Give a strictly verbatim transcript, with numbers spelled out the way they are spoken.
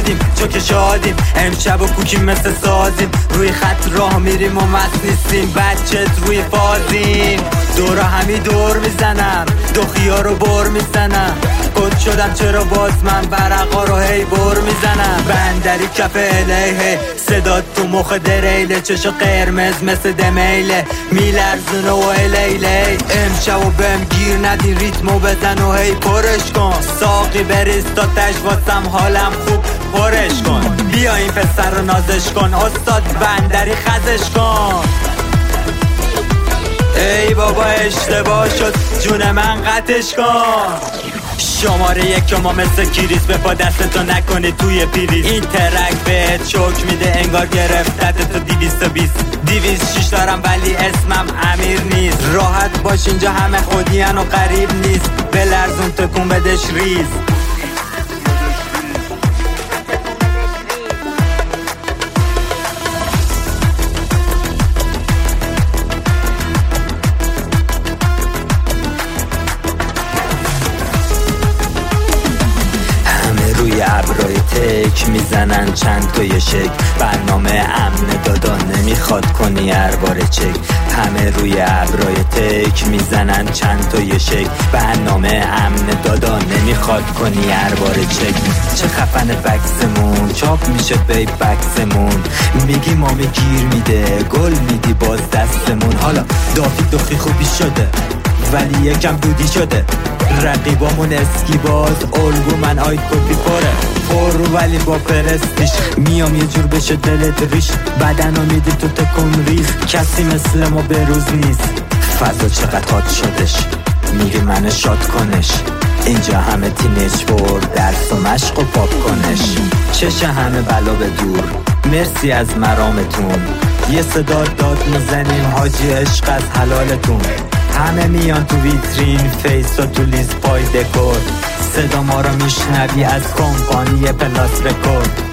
دادیم چون که شادیم، امشب و کوکیم مثل سازیم، روی خط راه میریم و مست نیستیم، بچت روی فازیم، دورا همی دور میزنم، دو خیار رو بر میزنم، کد شدم چرا باز من برقا رو هی بر میزنم، بندری کف الیه صدا تو مخ دریله، چشو قرمز مثل دمیله میلرزونه و الیله، امشب و بهم گیر ندین ریتمو بزن و هی پرش کن، ساقی بریز تا تش واسم حالم خوب پرش کن، بیا این پسر رو نازش کن، استاد بندری خزش کن. ای بابا اشتباه شد جون من قطعش کن، شماره یک ما مثل کریس به پا دستتو نکنی توی پریز، این ترک بهت چوک میده انگار گرفتت تو دیویست و بیست دیویست شیش دارم ولی اسمم امیر نیست، راحت باش اینجا همه خودیان و قریب نیست، بلرزون تکون بدش ریز. روی ابرای تک میزنن چند تا یه شک، برنامه امن دادا نمیخواد کنی اربار چک، همه روی ابرای تک میزنن چند تا یه شک، برنامه امن دادا نمیخواد کنی اربار چک، چه خفن بکسمون چاپ میشه بی بکسمون، میگی مامی گیر میده گل میدی باز دستمون، حالا دافی دخی خوبی شده ولی یکم دودی شده، رقیبامون اسکی باز الگو من آی کپی پره پر ولی با پرستیش، میام یه جور بشه دلت ریش، بدن رو میدی تو تکون ریز، کسی مثل ما بروز نیست، فضا چقدر هات شدش میگه منو شاد کنش، اینجا همه تینیج بور درس و مشق و پاپ کنش، چشه همه بلا به دور مرسی از مرامتون، یه صدا داد میزنیم حاجی عشق از حلالتون، همه میان تو ویترین فیس و تو لیست پای دکور، صدا ما رو میشنوی از کمپانی پلاس رکورد.